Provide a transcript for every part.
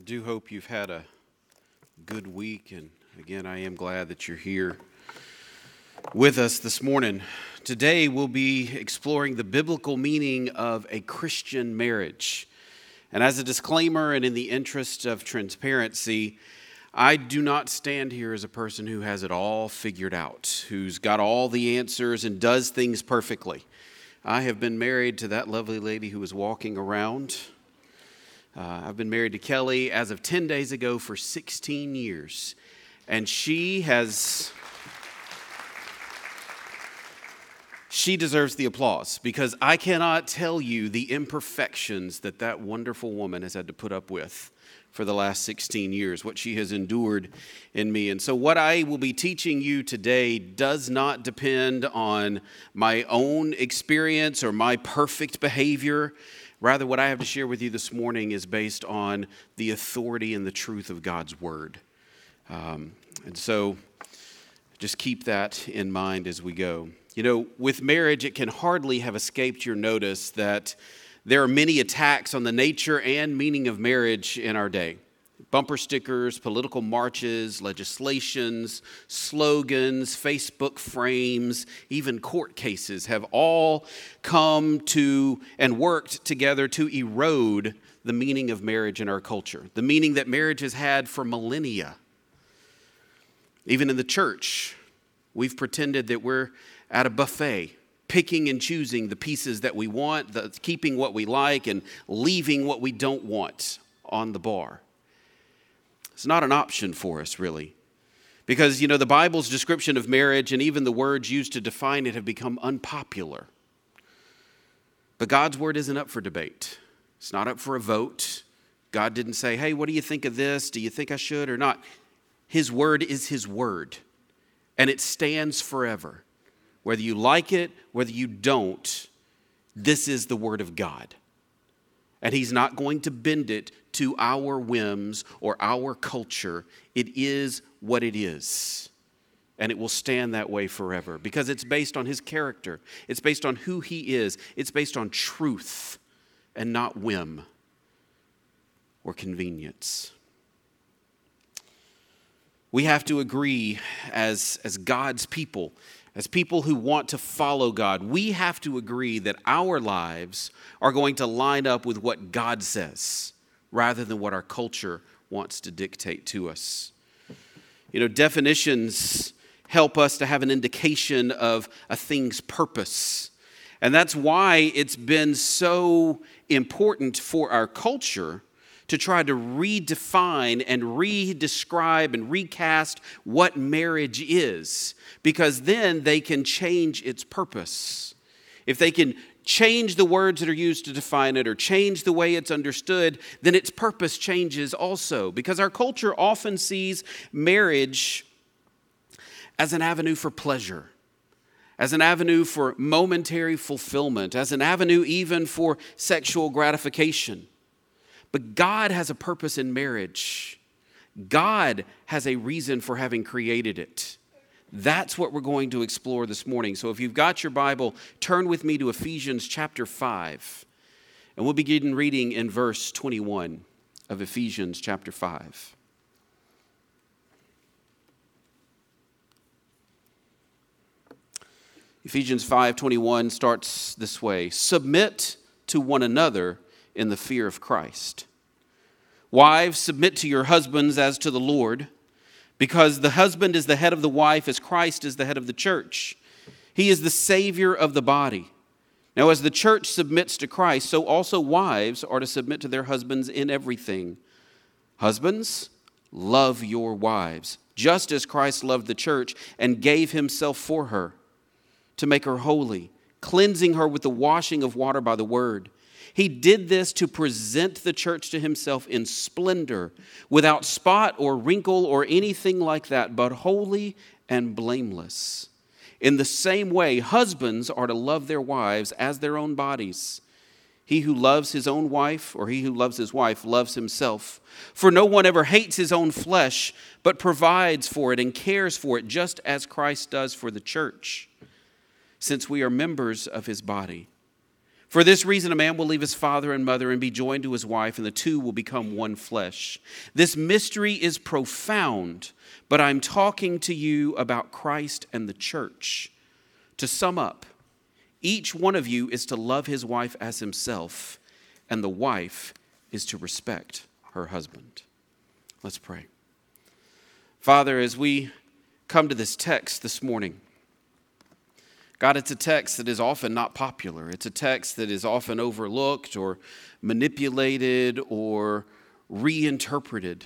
do hope you've had a good week, and again, I am glad that you're here with us this morning. Today, we'll be exploring the biblical meaning of a Christian marriage. And as a disclaimer and in the interest of transparency, I do not stand here as a person who has it all figured out, who's got all the answers and does things perfectly. I have been married to that lovely lady who was walking around. I've been married to Kelly as of 10 days ago for 16 years. And she deserves the applause because I cannot tell you the imperfections that wonderful woman has had to put up with for the last 16 years, what she has endured in me. And so what I will be teaching you today does not depend on my own experience or my perfect behavior. Rather, what I have to share with you this morning is based on the authority and the truth of God's Word. And so just keep that in mind as we go. You know, with marriage, it can hardly have escaped your notice that there are many attacks on the nature and meaning of marriage in our day. Bumper stickers, political marches, legislations, slogans, Facebook frames, even court cases have all come to and worked together to erode the meaning of marriage in our culture, the meaning that marriage has had for millennia. Even in the church, we've pretended that we're at a buffet, picking and choosing the pieces that we want, keeping what we like, and leaving what we don't want on the bar. It's not an option for us, really. Because, you know, the Bible's description of marriage and even the words used to define it have become unpopular. But God's Word isn't up for debate. It's not up for a vote. God didn't say, hey, what do you think of this? Do you think I should or not? His Word is His Word. And it stands forever. Whether you like it, whether you don't, this is the Word of God. And He's not going to bend it to our whims or our culture. It is what it is. And it will stand that way forever because it's based on His character. It's based on who He is. It's based on truth and not whim or convenience. We have to agree as God's people, as people who want to follow God, we have to agree that our lives are going to line up with what God says rather than what our culture wants to dictate to us. You know, definitions help us to have an indication of a thing's purpose. And that's why it's been so important for our culture to try to redefine and re-describe and recast what marriage is, because then they can change its purpose. If they can change the words that are used to define it or change the way it's understood, then its purpose changes also, because our culture often sees marriage as an avenue for pleasure, as an avenue for momentary fulfillment, as an avenue even for sexual gratification. But God has a purpose in marriage. God has a reason for having created it. That's what we're going to explore this morning. So if you've got your Bible, turn with me to Ephesians chapter 5. And we'll begin reading in verse 21 of Ephesians chapter 5. Ephesians 5:21 starts this way. Submit to one another in the fear of Christ. Wives, submit to your husbands as to the Lord, because the husband is the head of the wife as Christ is the head of the church. He is the Savior of the body. Now, as the church submits to Christ, so also wives are to submit to their husbands in everything. Husbands, love your wives, just as Christ loved the church and gave Himself for her, to make her holy, cleansing her with the washing of water by the word. He did this to present the church to Himself in splendor, without spot or wrinkle or anything like that, but holy and blameless. In the same way, husbands are to love their wives as their own bodies. He who loves his own wife, or he who loves his wife, loves himself. For no one ever hates his own flesh, but provides for it and cares for it, just as Christ does for the church, since we are members of His body. For this reason, a man will leave his father and mother and be joined to his wife, and the two will become one flesh. This mystery is profound, but I'm talking to you about Christ and the church. To sum up, each one of you is to love his wife as himself, and the wife is to respect her husband. Let's pray. Father, as we come to this text this morning, God, it's a text that is often not popular. It's a text that is often overlooked or manipulated or reinterpreted.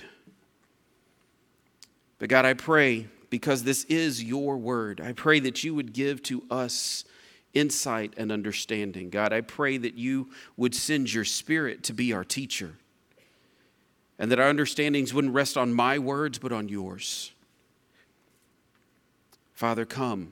But God, I pray, because this is your word, I pray that you would give to us insight and understanding. God, I pray that you would send your Spirit to be our teacher, and that our understandings wouldn't rest on my words, but on yours. Father, come.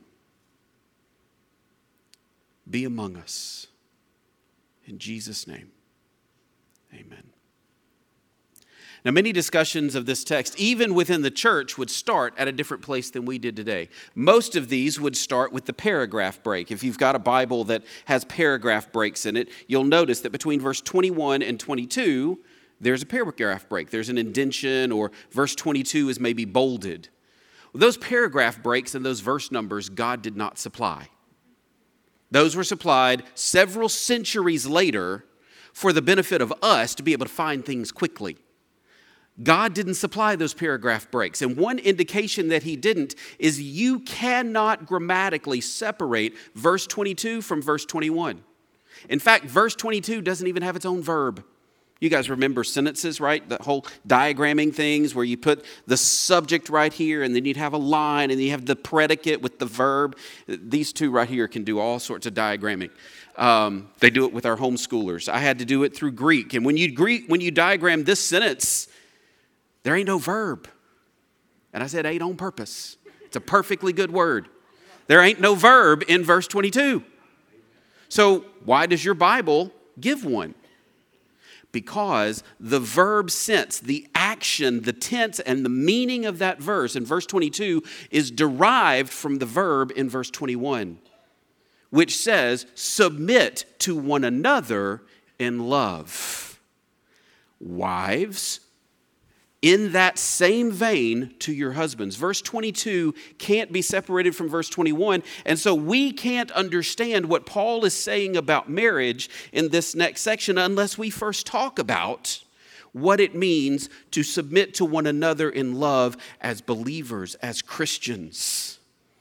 Be among us. In Jesus' name, amen. Now, many discussions of this text, even within the church, would start at a different place than we did today. Most of these would start with the paragraph break. If you've got a Bible that has paragraph breaks in it, you'll notice that between verse 21 and 22, there's a paragraph break. There's an indentation, or verse 22 is maybe bolded. Those paragraph breaks and those verse numbers, God did not supply. Those were supplied several centuries later for the benefit of us to be able to find things quickly. God didn't supply those paragraph breaks. And one indication that he didn't is you cannot grammatically separate verse 22 from verse 21. In fact, verse 22 doesn't even have its own verb. You guys remember sentences, right? The whole diagramming things where you put the subject right here and then you'd have a line and you have the predicate with the verb. These two right here can do all sorts of diagramming. They do it with our homeschoolers. I had to do it through Greek. And when you diagram this sentence, there ain't no verb. And I said ain't on purpose. It's a perfectly good word. There ain't no verb in verse 22. So why does your Bible give one? Because the verb sense, the action, the tense, and the meaning of that verse in verse 22 is derived from the verb in verse 21, which says, submit to one another in love. Wives, in that same vein, to your husbands. Verse 22 can't be separated from verse 21, and so we can't understand what Paul is saying about marriage in this next section unless we first talk about what it means to submit to one another in love as believers, as Christians.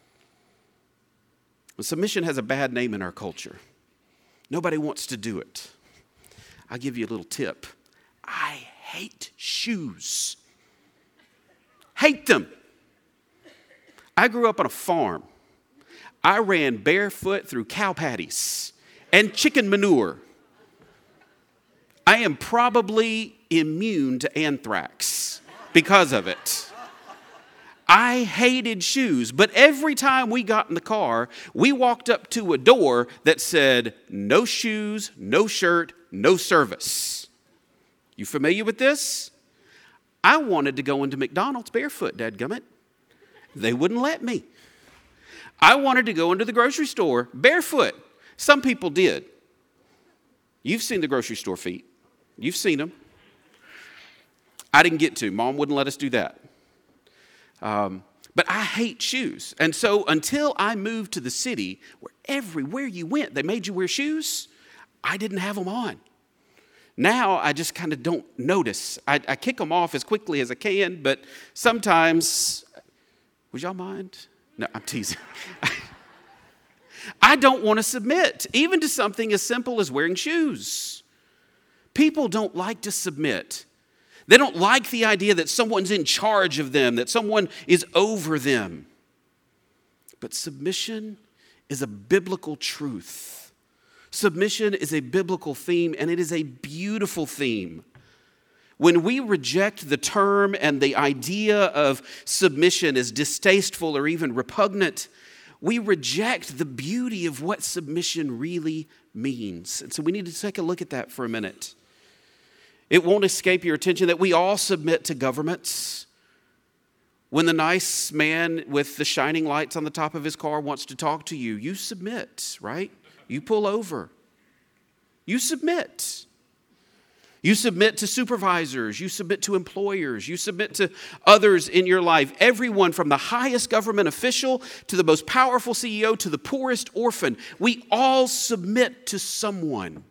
Submission has a bad name in our culture. Nobody wants to do it. I'll give you a little tip. I hate shoes. Hate them. I grew up on a farm. I ran barefoot through cow patties and chicken manure. I am probably immune to anthrax because of it. I hated shoes, but every time we got in the car, we walked up to a door that said, no shoes, no shirt, no service. You familiar with this? I wanted to go into McDonald's barefoot, dadgummit. They wouldn't let me. I wanted to go into the grocery store barefoot. Some people did. You've seen the grocery store feet. You've seen them. I didn't get to. Mom wouldn't let us do that. But I hate shoes. And so until I moved to the city, where everywhere you went, they made you wear shoes, I didn't have them on. Now I just kind of don't notice. I kick them off as quickly as I can, but sometimes, would y'all mind? No, I'm teasing. I don't want to submit, even to something as simple as wearing shoes. People don't like to submit. They don't like the idea that someone's in charge of them, that someone is over them. But submission is a biblical truth. Submission is a biblical theme, and it is a beautiful theme. When we reject the term and the idea of submission as distasteful or even repugnant, we reject the beauty of what submission really means. And so we need to take a look at that for a minute. It won't escape your attention that we all submit to governments. When the nice man with the shining lights on the top of his car wants to talk to you, you submit, right? You pull over. You submit. You submit to supervisors. You submit to employers. You submit to others in your life. Everyone from the highest government official to the most powerful CEO to the poorest orphan. We all submit to someone.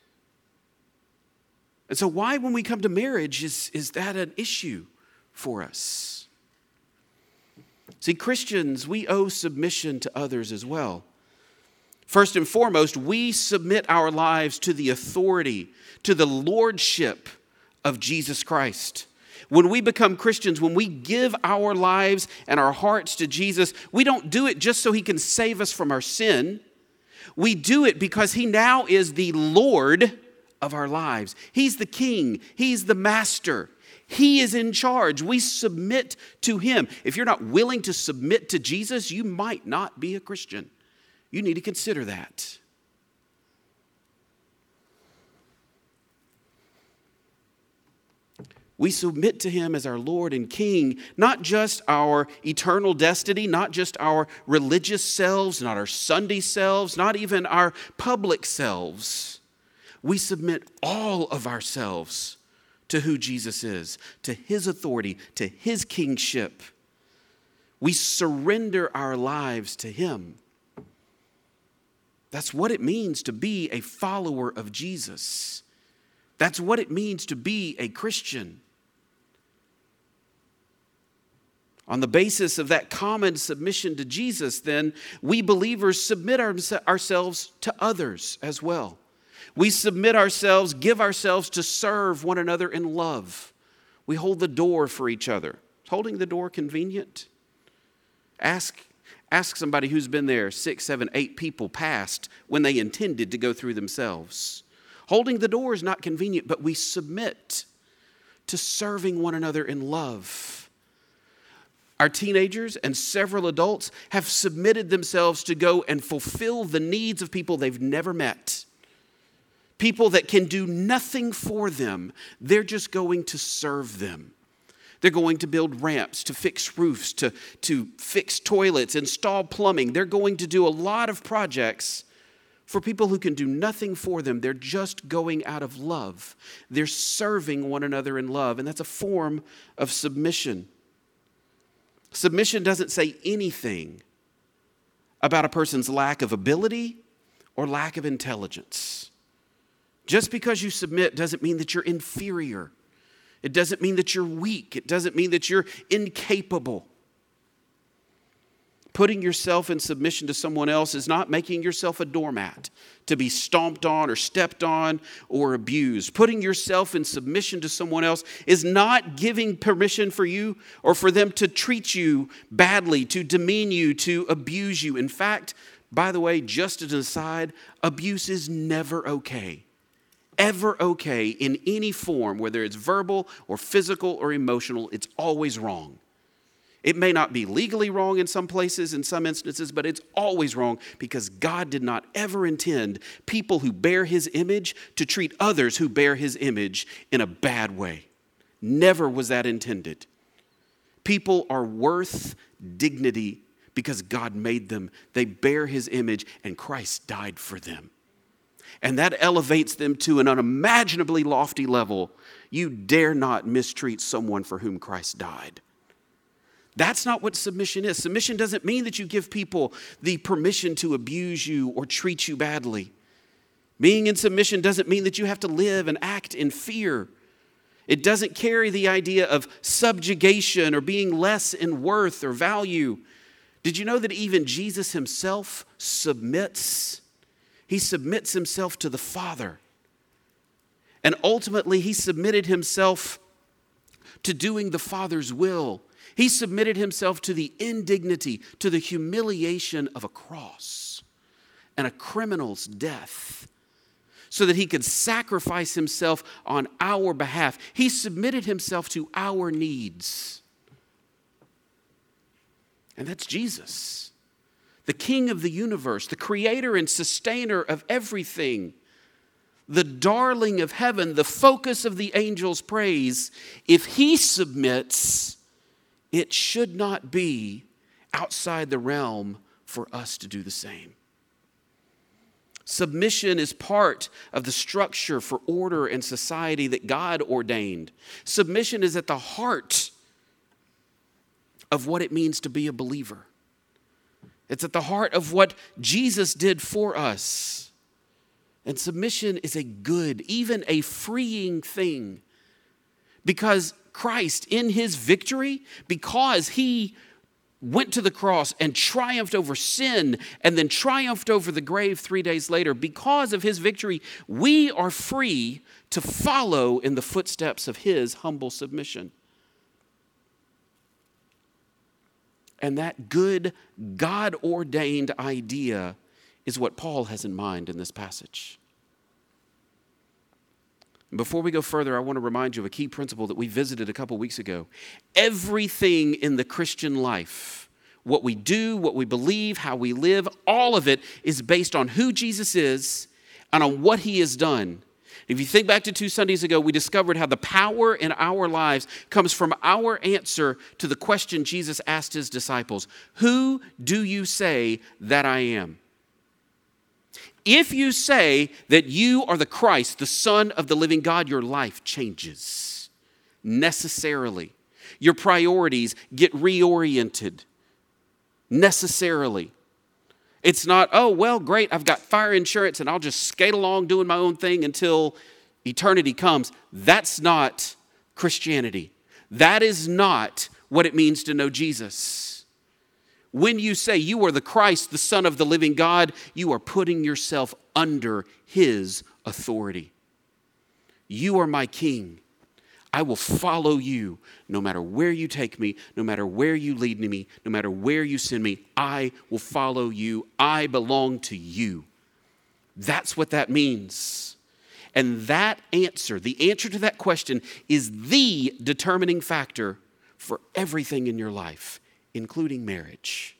And so why, when we come to marriage, is that an issue for us? See, Christians, we owe submission to others as well. First and foremost, we submit our lives to the authority, to the lordship of Jesus Christ. When we become Christians, when we give our lives and our hearts to Jesus, we don't do it just so he can save us from our sin. We do it because he now is the Lord of our lives. He's the King. He's the Master. He is in charge. We submit to him. If you're not willing to submit to Jesus, you might not be a Christian. You need to consider that. We submit to him as our Lord and King, not just our eternal destiny, not just our religious selves, not our Sunday selves, not even our public selves. We submit all of ourselves to who Jesus is, to his authority, to his kingship. We surrender our lives to him. That's what it means to be a follower of Jesus. That's what it means to be a Christian. On the basis of that common submission to Jesus, then, we believers submit ourselves to others as well. We submit ourselves, give ourselves to serve one another in love. We hold the door for each other. Is holding the door convenient? Ask somebody who's been there 6, 7, 8 people past when they intended to go through themselves. Holding the door is not convenient, but we submit to serving one another in love. Our teenagers and several adults have submitted themselves to go and fulfill the needs of people they've never met. People that can do nothing for them. They're just going to serve them. They're going to build ramps, to fix roofs, to fix toilets, install plumbing. They're going to do a lot of projects for people who can do nothing for them. They're just going out of love. They're serving one another in love, and that's a form of submission. Submission doesn't say anything about a person's lack of ability or lack of intelligence. Just because you submit doesn't mean that you're inferior. It doesn't mean that you're weak. It doesn't mean that you're incapable. Putting yourself in submission to someone else is not making yourself a doormat to be stomped on or stepped on or abused. Putting yourself in submission to someone else is not giving permission for you or for them to treat you badly, to demean you, to abuse you. In fact, by the way, just as an aside, abuse is never okay. Ever okay in any form, whether it's verbal or physical or emotional, it's always wrong. It may not be legally wrong in some places, in some instances, but it's always wrong because God did not ever intend people who bear his image to treat others who bear his image in a bad way. Never was that intended. People are worth dignity because God made them. They bear his image and Christ died for them. And that elevates them to an unimaginably lofty level. You dare not mistreat someone for whom Christ died. That's not what submission is. Submission doesn't mean that you give people the permission to abuse you or treat you badly. Being in submission doesn't mean that you have to live and act in fear. It doesn't carry the idea of subjugation or being less in worth or value. Did you know that even Jesus himself submits? He submits himself to the Father. And ultimately, he submitted himself to doing the Father's will. He submitted himself to the indignity, to the humiliation of a cross and a criminal's death, so that he could sacrifice himself on our behalf. He submitted himself to our needs. And that's Jesus, the King of the universe, the creator and sustainer of everything, the darling of heaven, the focus of the angels' praise. If he submits, it should not be outside the realm for us to do the same. Submission is part of the structure for order and society that God ordained. Submission is at the heart of what it means to be a believer. It's at the heart of what Jesus did for us. And submission is a good, even a freeing thing. Because Christ, in his victory, because he went to the cross and triumphed over sin and then triumphed over the grave 3 days later, because of his victory, we are free to follow in the footsteps of his humble submission. And that good, God-ordained idea is what Paul has in mind in this passage. Before we go further, I want to remind you of a key principle that we visited a couple weeks ago. Everything in the Christian life, what we do, what we believe, how we live, all of it is based on who Jesus is and on what he has done. If you think back to 2 Sundays ago, we discovered how the power in our lives comes from our answer to the question Jesus asked his disciples. Who do you say that I am? If you say that you are the Christ, the Son of the living God, your life changes necessarily. Your priorities get reoriented necessarily. It's not, oh, well, great, I've got fire insurance and I'll just skate along doing my own thing until eternity comes. That's not Christianity. That is not what it means to know Jesus. When you say you are the Christ, the Son of the living God, you are putting yourself under his authority. You are my king. I will follow you no matter where you take me, no matter where you lead me, no matter where you send me. I will follow you. I belong to you. That's what that means. And that answer, the answer to that question, is the determining factor for everything in your life, including marriage.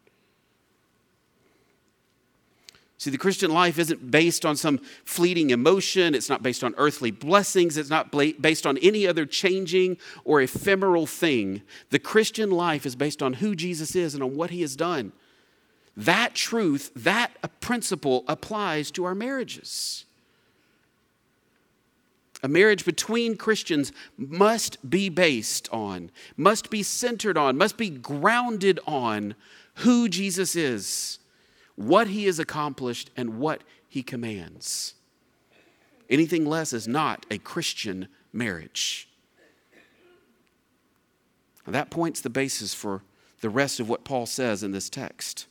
See, the Christian life isn't based on some fleeting emotion. It's not based on earthly blessings. It's not based on any other changing or ephemeral thing. The Christian life is based on who Jesus is and on what he has done. That truth, that principle applies to our marriages. A marriage between Christians must be based on, must be centered on, must be grounded on who Jesus is, what he has accomplished, and what he commands. Anything less is not a Christian marriage. And that points the basis for the rest of what Paul says in this text.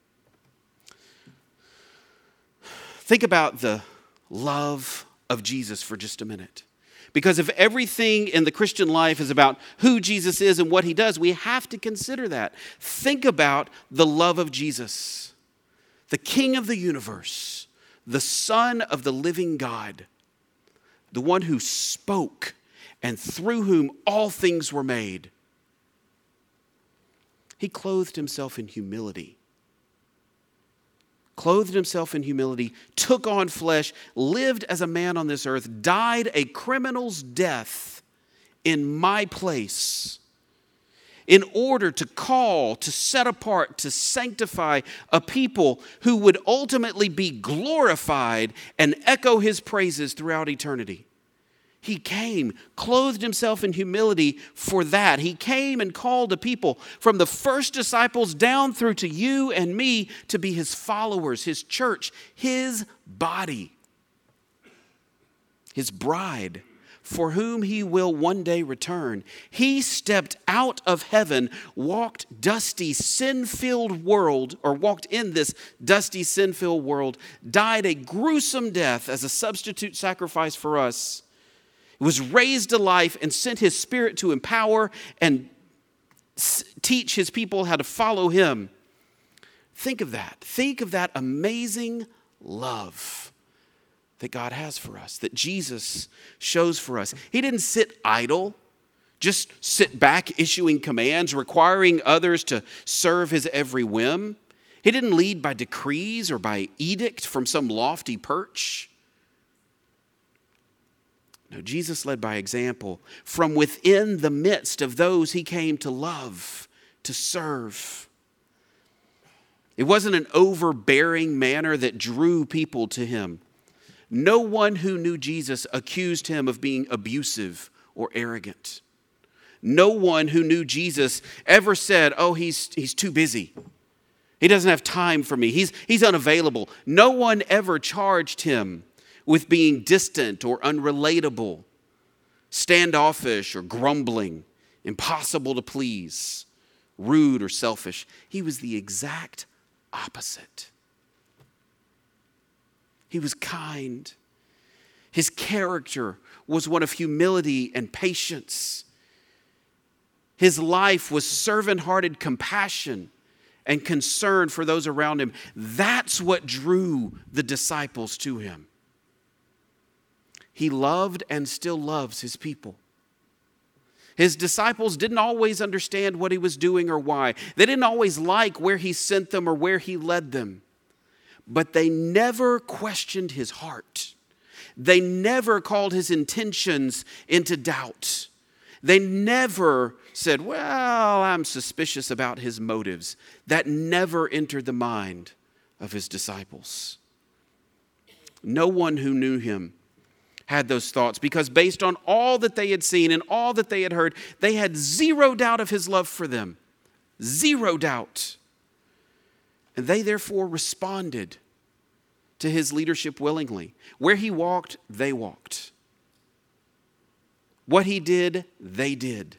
Think about the love of Jesus for just a minute. Because if everything in the Christian life is about who Jesus is and what he does, we have to consider that. Think about the love of Jesus, the King of the universe, the Son of the living God, the one who spoke and through whom all things were made. He clothed himself in humility. Clothed himself in humility, took on flesh, lived as a man on this earth, died a criminal's death in my place in order to call, to set apart, to sanctify a people who would ultimately be glorified and echo his praises throughout eternity. He came, clothed himself in humility for that. He came and called a people from the first disciples down through to you and me to be his followers, his church, his body, his bride, for whom he will one day return. He stepped out of heaven, walked in this dusty, sin-filled world, died a gruesome death as a substitute sacrifice for us, was raised to life and sent his Spirit to empower and teach his people how to follow him. Think of that. Think of that amazing love that God has for us, that Jesus shows for us. He didn't sit idle, just sit back issuing commands, requiring others to serve his every whim. He didn't lead by decrees or by edict from some lofty perch. No, Jesus led by example from within the midst of those he came to love, to serve. It wasn't an overbearing manner that drew people to him. No one who knew Jesus accused him of being abusive or arrogant. No one who knew Jesus ever said, oh, he's too busy. He doesn't have time for me. He's unavailable. No one ever charged him with being distant or unrelatable, standoffish or grumbling, impossible to please, rude or selfish. He was the exact opposite. He was kind. His character was one of humility and patience. His life was servant-hearted compassion and concern for those around him. That's what drew the disciples to him. He loved and still loves his people. His disciples didn't always understand what he was doing or why. They didn't always like where he sent them or where he led them. But they never questioned his heart. They never called his intentions into doubt. They never said, well, I'm suspicious about his motives. That never entered the mind of his disciples. No one who knew him had those thoughts, because based on all that they had seen and all that they had heard, they had zero doubt of his love for them. Zero doubt. And they therefore responded to his leadership willingly. Where he walked, they walked. What he did, they did.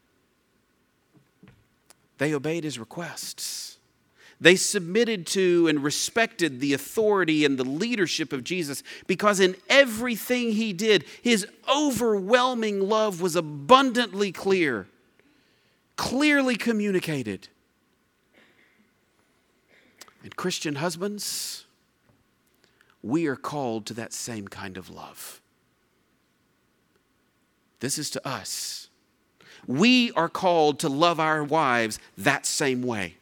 They obeyed his requests. They submitted to and respected the authority and the leadership of Jesus, because in everything he did, his overwhelming love was abundantly clear, clearly communicated. And Christian husbands, we are called to that same kind of love. This is to us. We are called to love our wives that same way.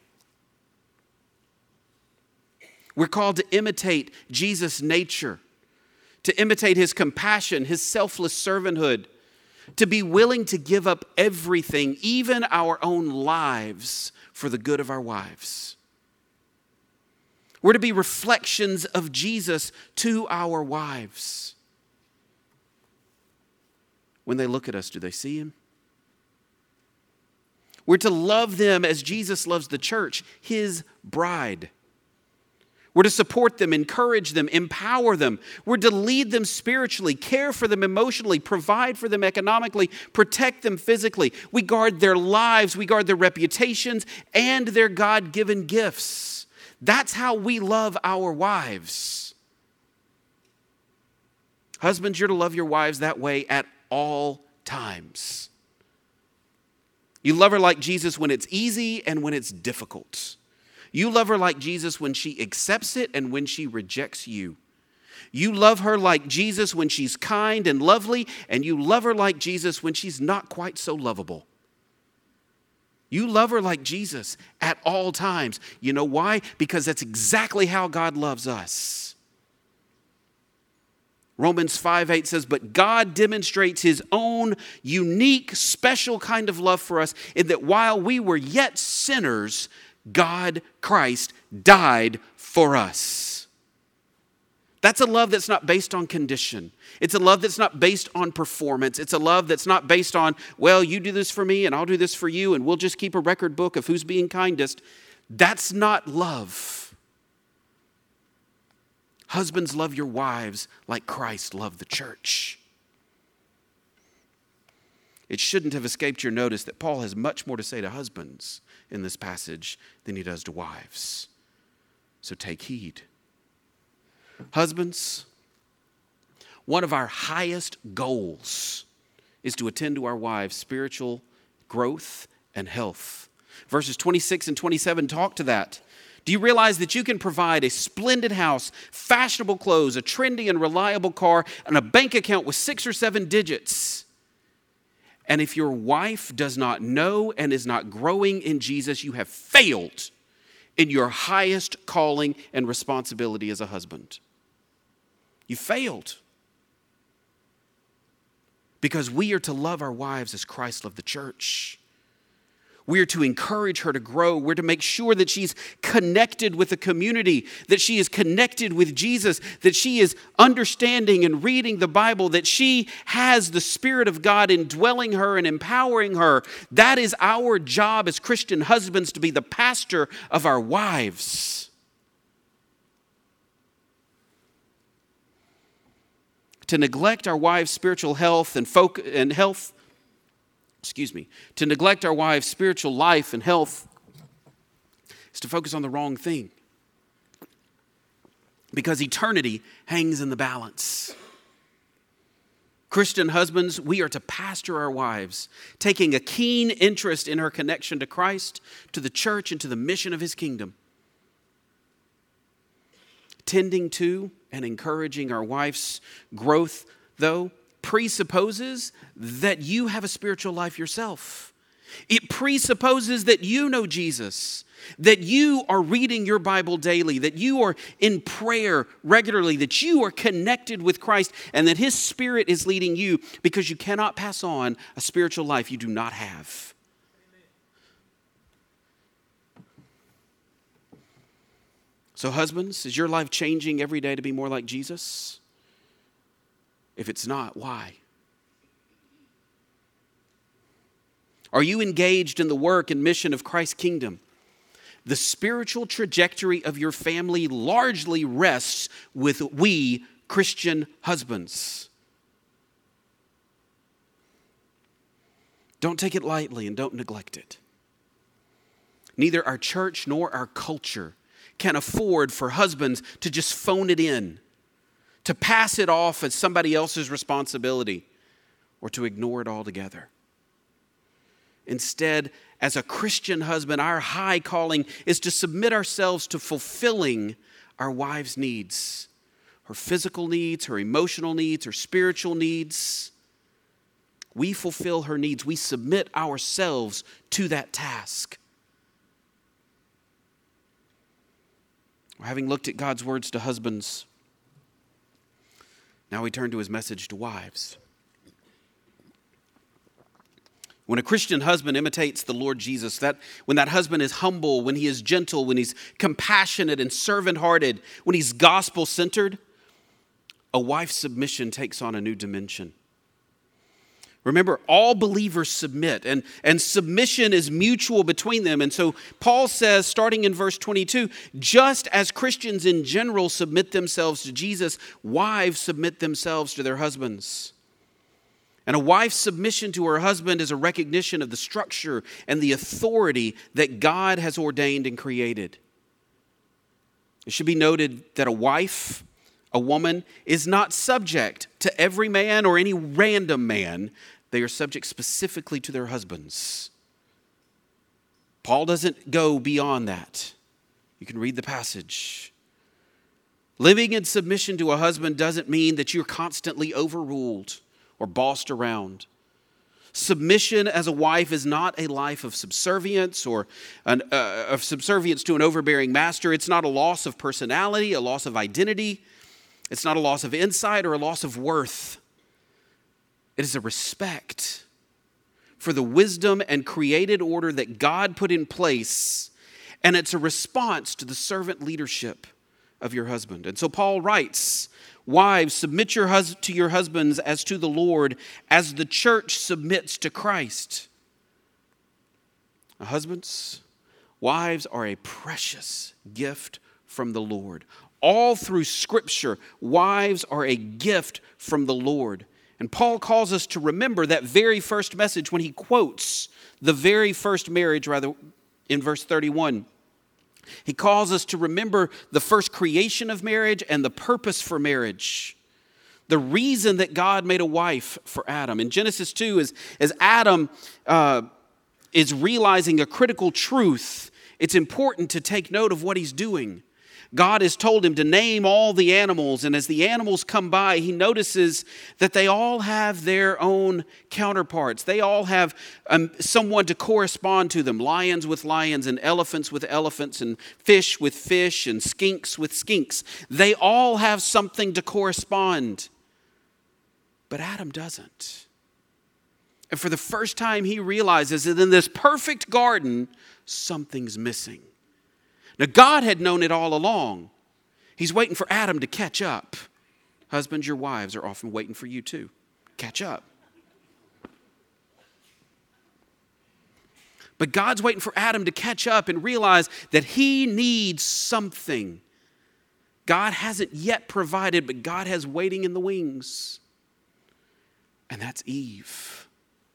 We're called to imitate Jesus' nature, to imitate his compassion, his selfless servanthood, to be willing to give up everything, even our own lives, for the good of our wives. We're to be reflections of Jesus to our wives. When they look at us, do they see him? We're to love them as Jesus loves the church, his bride. We're to support them, encourage them, empower them. We're to lead them spiritually, care for them emotionally, provide for them economically, protect them physically. We guard their lives, we guard their reputations and their God-given gifts. That's how we love our wives. Husbands, you're to love your wives that way at all times. You love her like Jesus when it's easy and when it's difficult. You love her like Jesus when she accepts it and when she rejects you. You love her like Jesus when she's kind and lovely, and you love her like Jesus when she's not quite so lovable. You love her like Jesus at all times. You know why? Because that's exactly how God loves us. Romans 5:8 says, but God demonstrates his own unique, special kind of love for us in that while we were yet sinners, God, Christ, died for us. That's a love that's not based on condition. It's a love that's not based on performance. It's a love that's not based on, well, you do this for me and I'll do this for you and we'll just keep a record book of who's being kindest. That's not love. Husbands, love your wives like Christ loved the church. It shouldn't have escaped your notice that Paul has much more to say to husbands in this passage than he does to wives. So take heed. Husbands, one of our highest goals is to attend to our wives' spiritual growth and health. Verses 26 and 27 talk to that. Do you realize that you can provide a splendid house, fashionable clothes, a trendy and reliable car, and a bank account with 6 or 7 digits? And if your wife does not know and is not growing in Jesus, you have failed in your highest calling and responsibility as a husband. You failed. Because we are to love our wives as Christ loved the church. We're to encourage her to grow. We're to make sure that she's connected with the community, that she is connected with Jesus, that she is understanding and reading the Bible, that she has the Spirit of God indwelling her and empowering her. That is our job as Christian husbands, to be the pastor of our wives. To neglect our wives' spiritual health to neglect our wives' spiritual life and health is to focus on the wrong thing. Because eternity hangs in the balance. Christian husbands, we are to pastor our wives, taking a keen interest in her connection to Christ, to the church, and to the mission of his kingdom. Tending to and encouraging our wife's growth, though, presupposes that you have a spiritual life yourself. It presupposes that you know Jesus, that you are reading your Bible daily, that you are in prayer regularly, that you are connected with Christ, and that his Spirit is leading you, because you cannot pass on a spiritual life you do not have. So husbands, is your life changing every day to be more like Jesus? If it's not, why? Are you engaged in the work and mission of Christ's kingdom? The spiritual trajectory of your family largely rests with we Christian husbands. Don't take it lightly and don't neglect it. Neither our church nor our culture can afford for husbands to just phone it in, to pass it off as somebody else's responsibility, or to ignore it altogether. Instead, as a Christian husband, our high calling is to submit ourselves to fulfilling our wife's needs, her physical needs, her emotional needs, her spiritual needs. We fulfill her needs. We submit ourselves to that task. Having looked at God's words to husbands, now we turn to his message to wives. When a Christian husband imitates the Lord Jesus, when that husband is humble, when he is gentle, when he's compassionate and servant-hearted, when he's gospel-centered, a wife's submission takes on a new dimension. Remember, all believers submit, and submission is mutual between them. And so Paul says, starting in verse 22, just as Christians in general submit themselves to Jesus, wives submit themselves to their husbands. And a wife's submission to her husband is a recognition of the structure and the authority that God has ordained and created. It should be noted that a woman, is not subject to every man or any random man. They are subject specifically to their husbands. Paul doesn't go beyond that. You can read the passage. Living in submission to a husband doesn't mean that you're constantly overruled or bossed around. Submission as a wife is not a life of subservience or of subservience to an overbearing master. It's not a loss of personality, a loss of identity. It's not a loss of insight or a loss of worth. It is a respect for the wisdom and created order that God put in place, and it's a response to the servant leadership of your husband. And so Paul writes, wives, submit to your husbands as to the Lord, as the church submits to Christ. Now, husbands, wives are a precious gift from the Lord. All through Scripture, wives are a gift from the Lord. And Paul calls us to remember that very first message when he quotes the very first marriage, in verse 31. He calls us to remember the first creation of marriage and the purpose for marriage. The reason that God made a wife for Adam. In Genesis 2, as Adam is realizing a critical truth, it's important to take note of what he's doing. God has told him to name all the animals, and as the animals come by, he notices that they all have their own counterparts. They all have someone to correspond to them. Lions with lions, and elephants with elephants, and fish with fish, and skinks with skinks. They all have something to correspond. But Adam doesn't. And for the first time, he realizes that in this perfect garden, something's missing. Now, God had known it all along. He's waiting for Adam to catch up. Husbands, your wives are often waiting for you too. Catch up. But God's waiting for Adam to catch up and realize that he needs something. God hasn't yet provided, but God has waiting in the wings. And that's Eve.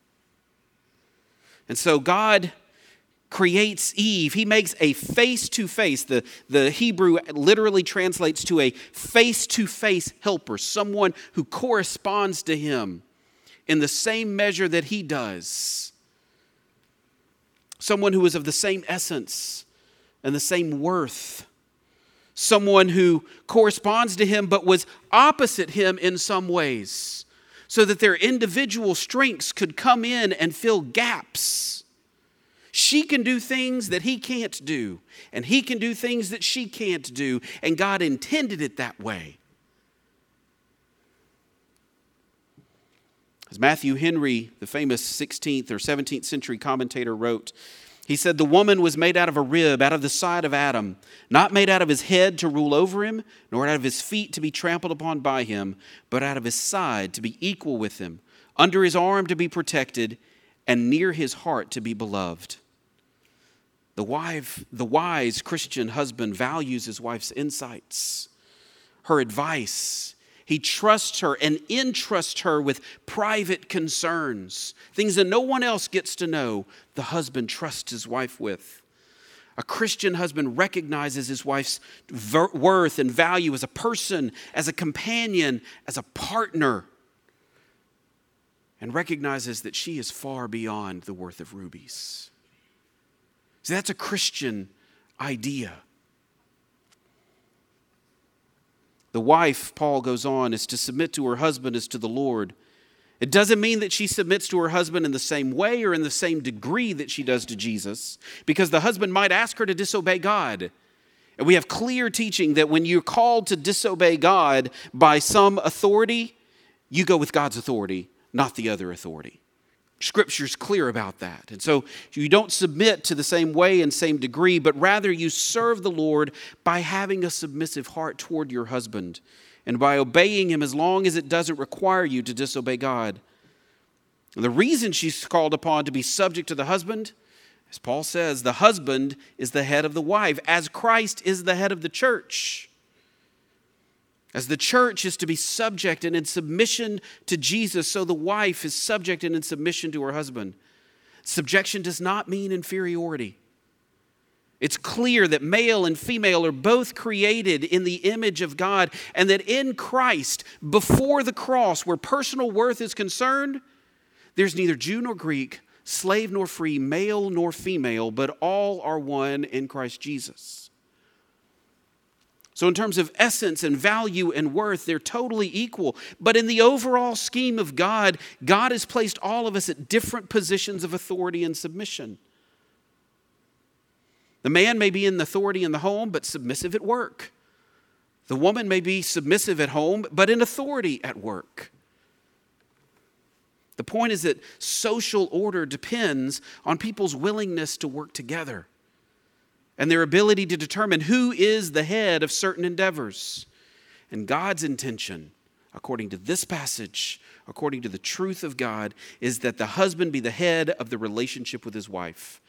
And so God creates Eve. He makes a face-to-face. The Hebrew literally translates to a face-to-face helper, someone who corresponds to him in the same measure that he does. Someone who is of the same essence and the same worth. Someone who corresponds to him but was opposite him in some ways, so that their individual strengths could come in and fill gaps. She can do things that he can't do, and he can do things that she can't do, and God intended it that way. As Matthew Henry, the famous 16th or 17th century commentator, wrote, he said, "The woman was made out of a rib, out of the side of Adam, not made out of his head to rule over him, nor out of his feet to be trampled upon by him, but out of his side to be equal with him, under his arm to be protected, and near his heart to be beloved." The wise Christian husband values his wife's insights, her advice. He trusts her and entrusts her with private concerns, things that no one else gets to know. The husband trusts his wife with. A Christian husband recognizes his wife's worth and value as a person, as a companion, as a partner, and recognizes that she is far beyond the worth of rubies. See, that's a Christian idea. The wife, Paul goes on, is to submit to her husband as to the Lord. It doesn't mean that she submits to her husband in the same way or in the same degree that she does to Jesus, because the husband might ask her to disobey God. And we have clear teaching that when you're called to disobey God by some authority, you go with God's authority, not the other authority. Scripture's clear about that. And so you don't submit to the same way and same degree, but rather you serve the Lord by having a submissive heart toward your husband and by obeying him as long as it doesn't require you to disobey God. And the reason she's called upon to be subject to the husband, as Paul says, the husband is the head of the wife, as Christ is the head of the church. As the church is to be subject and in submission to Jesus, so the wife is subject and in submission to her husband. Subjection does not mean inferiority. It's clear that male and female are both created in the image of God, and that in Christ, before the cross, where personal worth is concerned, there's neither Jew nor Greek, slave nor free, male nor female, but all are one in Christ Jesus. So in terms of essence and value and worth, they're totally equal. But in the overall scheme of God, God has placed all of us at different positions of authority and submission. The man may be in authority in the home, but submissive at work. The woman may be submissive at home, but in authority at work. The point is that social order depends on people's willingness to work together and their ability to determine who is the head of certain endeavors. And God's intention, according to this passage, according to the truth of God, is that the husband be the head of the relationship with his wife.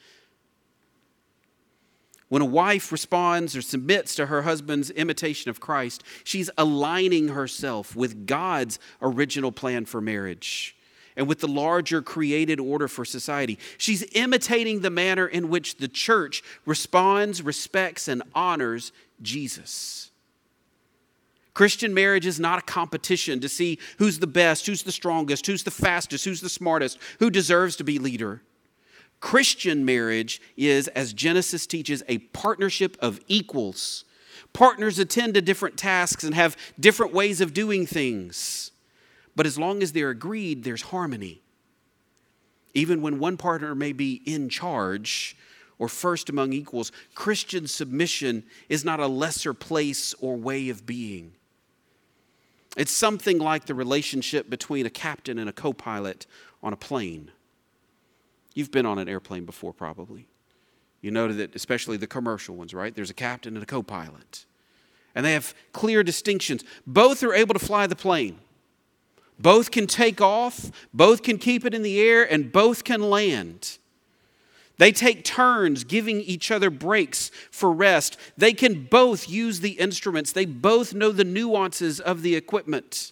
When a wife responds or submits to her husband's imitation of Christ, she's aligning herself with God's original plan for marriage and with the larger created order for society. She's imitating the manner in which the church responds, respects, and honors Jesus. Christian marriage is not a competition to see who's the best, who's the strongest, who's the fastest, who's the smartest, who deserves to be leader. Christian marriage is, as Genesis teaches, a partnership of equals. Partners attend to different tasks and have different ways of doing things. But as long as they're agreed, there's harmony. Even when one partner may be in charge or first among equals, Christian submission is not a lesser place or way of being. It's something like the relationship between a captain and a co-pilot on a plane. You've been on an airplane before, probably. You know that, especially the commercial ones, right? There's a captain and a co-pilot. And they have clear distinctions. Both are able to fly the plane. Both can take off, both can keep it in the air, and both can land. They take turns giving each other breaks for rest. They can both use the instruments. They both know the nuances of the equipment.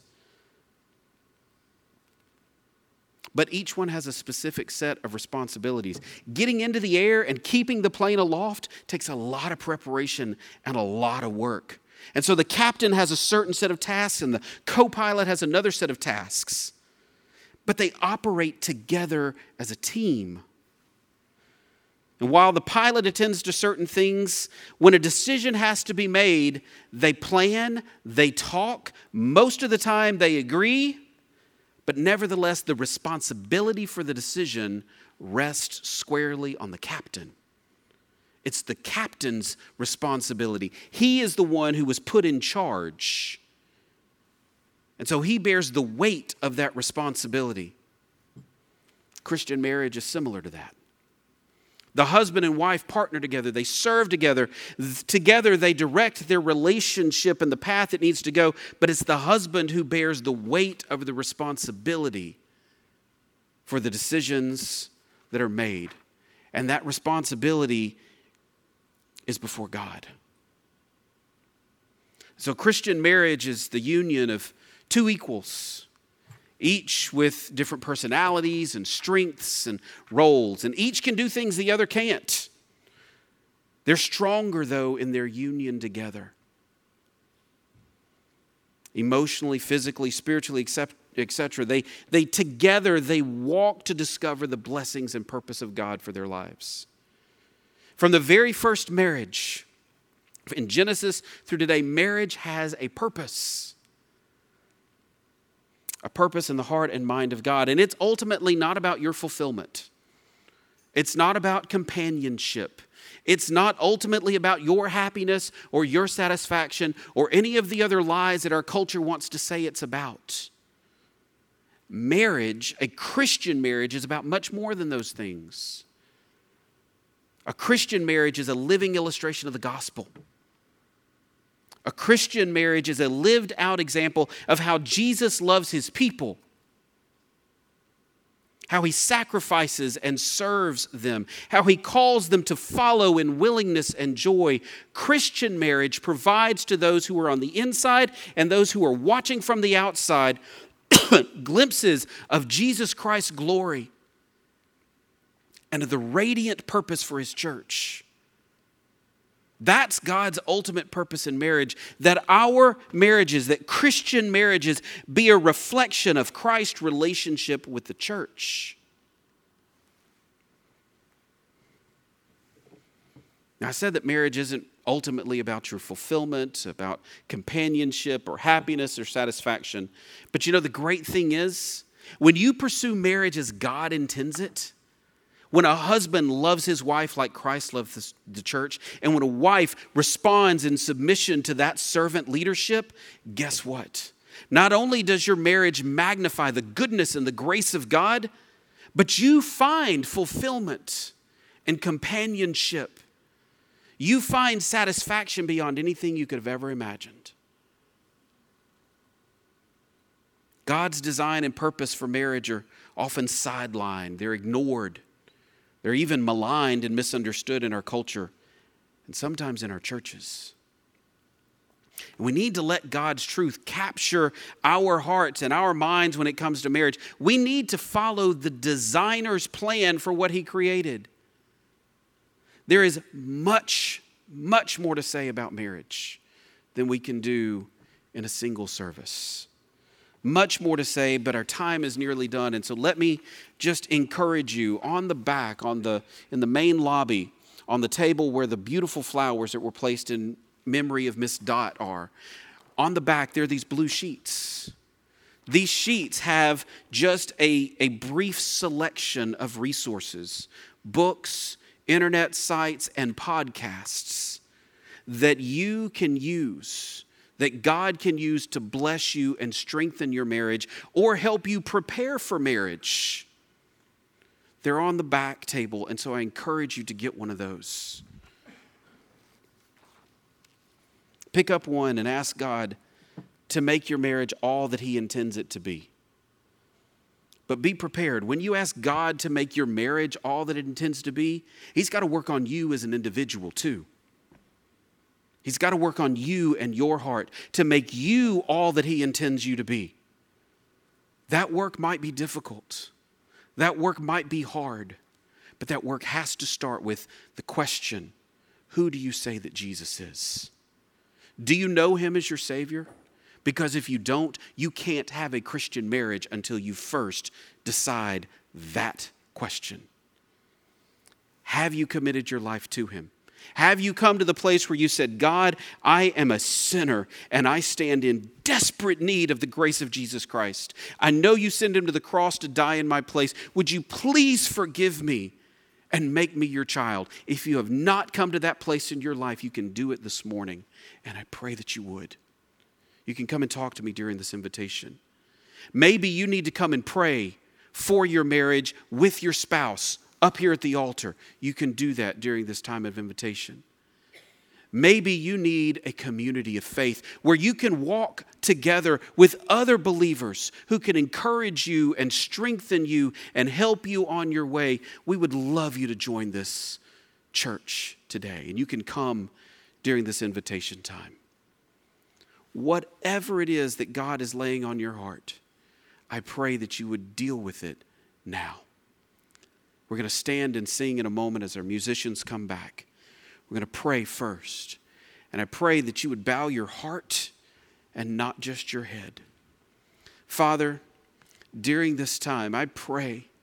But each one has a specific set of responsibilities. Getting into the air and keeping the plane aloft takes a lot of preparation and a lot of work. And so the captain has a certain set of tasks and the co-pilot has another set of tasks. But they operate together as a team. And while the pilot attends to certain things, when a decision has to be made, they plan, they talk. Most of the time they agree, but nevertheless the responsibility for the decision rests squarely on the captain. It's the captain's responsibility. He is the one who was put in charge. And so he bears the weight of that responsibility. Christian marriage is similar to that. The husband and wife partner together. They serve together. Together they direct their relationship in the path it needs to go. But it's the husband who bears the weight of the responsibility for the decisions that are made. And that responsibility is before God. So Christian marriage is the union of two equals, each with different personalities and strengths and roles, and each can do things the other can't. They're stronger, though, in their union together. Emotionally, physically, spiritually, etc. They together, they walk to discover the blessings and purpose of God for their lives. From the very first marriage, in Genesis through today, marriage has a purpose. A purpose in the heart and mind of God. And it's ultimately not about your fulfillment. It's not about companionship. It's not ultimately about your happiness or your satisfaction or any of the other lies that our culture wants to say it's about. Marriage, a Christian marriage, is about much more than those things. A Christian marriage is a living illustration of the gospel. A Christian marriage is a lived out example of how Jesus loves his people, how he sacrifices and serves them, how he calls them to follow in willingness and joy. Christian marriage provides to those who are on the inside and those who are watching from the outside glimpses of Jesus Christ's glory and of the radiant purpose for his church. That's God's ultimate purpose in marriage, that our marriages, that Christian marriages be a reflection of Christ's relationship with the church. Now, I said that marriage isn't ultimately about your fulfillment, about companionship or happiness or satisfaction. But you know, the great thing is, when you pursue marriage as God intends it, when a husband loves his wife like Christ loves the church, and when a wife responds in submission to that servant leadership, guess what? Not only does your marriage magnify the goodness and the grace of God, but you find fulfillment and companionship. You find satisfaction beyond anything you could have ever imagined. God's design and purpose for marriage are often sidelined. They're ignored. They're even maligned and misunderstood in our culture and sometimes in our churches. We need to let God's truth capture our hearts and our minds when it comes to marriage. We need to follow the designer's plan for what he created. There is much, much more to say about marriage than we can do in a single service. Much more to say, but our time is nearly done. And so let me just encourage you on the back, in the main lobby, on the table where the beautiful flowers that were placed in memory of Miss Dot are. On the back, there are these blue sheets. These sheets have just a brief selection of resources, books, internet sites, and podcasts that you can use, that God can use to bless you and strengthen your marriage or help you prepare for marriage. They're on the back table, and so I encourage you to get one of those. Pick up one and ask God to make your marriage all that He intends it to be. But be prepared. When you ask God to make your marriage all that it intends to be, He's got to work on you as an individual too. He's got to work on you and your heart to make you all that He intends you to be. That work might be difficult. That work might be hard. But that work has to start with the question, who do you say that Jesus is? Do you know Him as your Savior? Because if you don't, you can't have a Christian marriage until you first decide that question. Have you committed your life to Him? Have you come to the place where you said, God, I am a sinner and I stand in desperate need of the grace of Jesus Christ. I know you sent Him to the cross to die in my place. Would you please forgive me and make me your child? If you have not come to that place in your life, you can do it this morning, and I pray that you would. You can come and talk to me during this invitation. Maybe you need to come and pray for your marriage with your spouse up here at the altar. You can do that during this time of invitation. Maybe you need a community of faith where you can walk together with other believers who can encourage you and strengthen you and help you on your way. We would love you to join this church today, and you can come during this invitation time. Whatever it is that God is laying on your heart, I pray that you would deal with it now. We're going to stand and sing in a moment as our musicians come back. We're going to pray first. And I pray that you would bow your heart and not just your head. Father, during this time, I pray